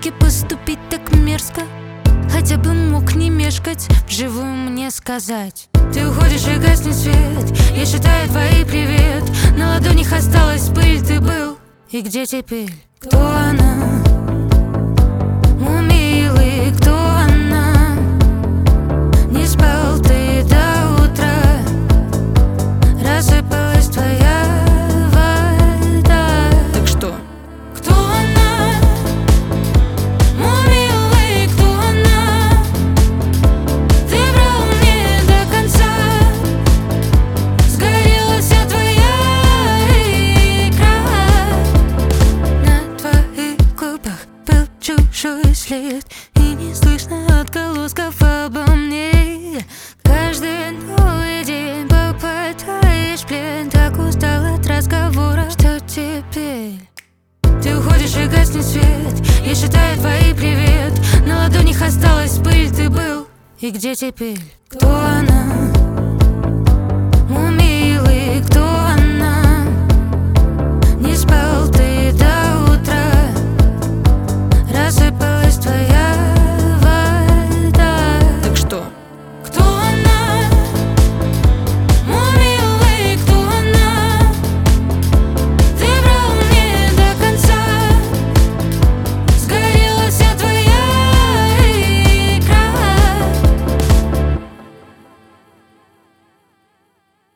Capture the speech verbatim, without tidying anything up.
все-таки поступить так мерзко? Хотя бы мог не мешкать, вживую мне сказать. Ты уходишь и гаснет свет, я считаю твои привет. На ладонях осталась пыль, ты был. И где теперь? Кто она? Мой милый, кто она? Не спал ты до утра, рассыпалась твоя вода. Так что? Кто она? Мой милый, кто она? Ты врал мне до конца, сгорела вся твоя игра. На твоих губах был чужой след, и не слышно отголосков обо мне. Каждый новый день попадаешь в плен. Так устал от разговора, что теперь? Ты уходишь и гаснет свет, я считаю твои привет. На ладонях осталась пыль, ты был. И где теперь? Кто она?